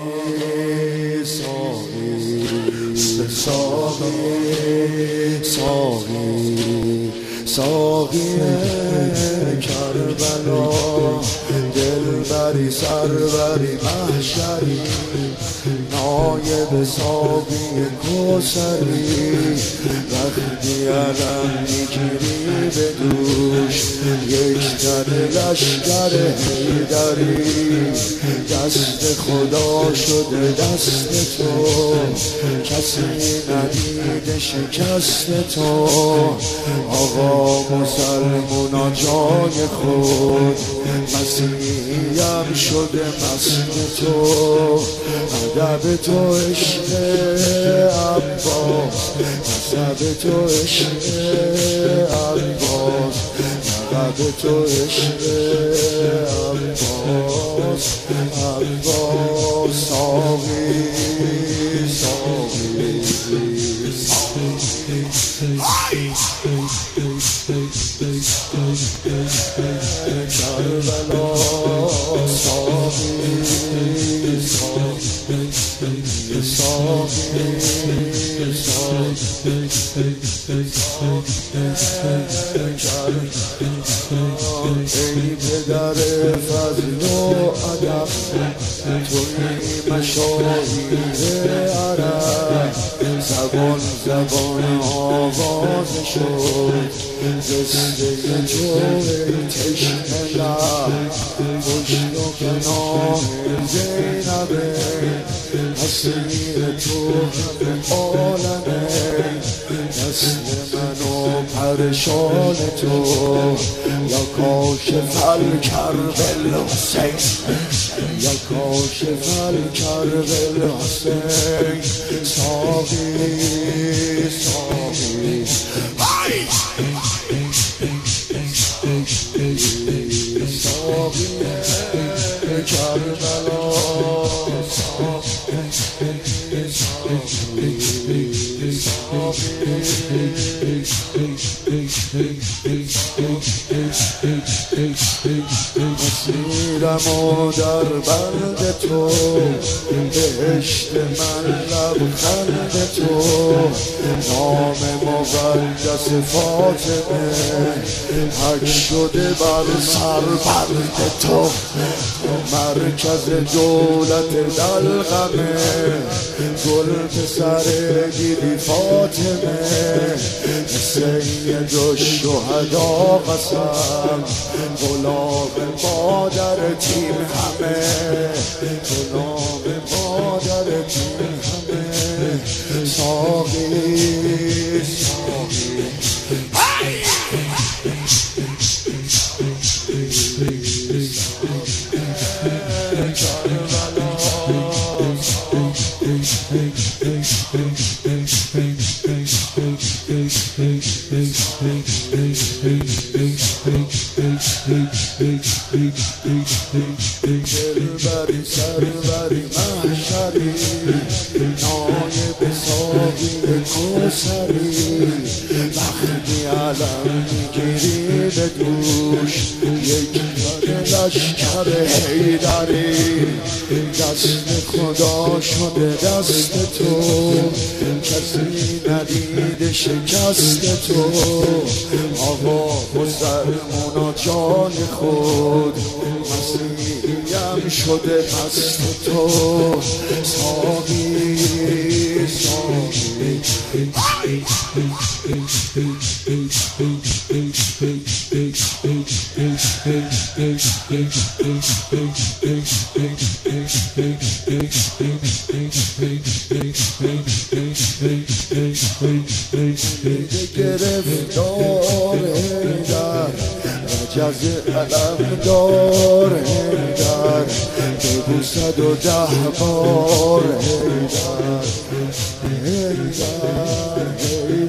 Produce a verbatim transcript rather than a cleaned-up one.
ساقی ساقی ساقی ساقی کربلا دلبری سروری محشری نایب ساقی کوثری وقتی علم میگیری به دوش یک در لشکر حیدری دست خدا شده دست تو کسی ندیده شکست تو آقا مسلمونا جای خود مسیحیم شده مست تو ادب تو عشق عباس نسب تو عشق عباس نقب تو عشق عباس عباس ساقی ساقی کربلا ساقی ساقی ای پدر فضل و ادب توی مشاهیر عرب زبان زبان آواز شد زسته تو ای تشنه لب پشت و کنار زینبه اسیر تو همه عالمه نسل من و پرشان تو یا کاشف الکرب الحسین یا کاشف الکرب الحسین ساقی ساقی ساقی کربلا مسیرمو در بند تو بهشت من لبخند تو نام مقدس فاطمه حک شده بر سر بند تو مرکز دولت دلقمه گل پسر گیری فاطمه سید الشهدا قسم غلام مادر تیم همه غلام مادر تیم همه ساقی ساقی دلبری سروری محشری نایب ساقی کوثری وقتی علم میگیری به دوش یک در لشکر حیدری دست خدا شده دست تو کسی ندیده شکست تو آقا مسلمونا جان خود مسیحیم شده مست تو ساقی ساقی گرفتار در رجز علم دار در بگو صد و ده بار در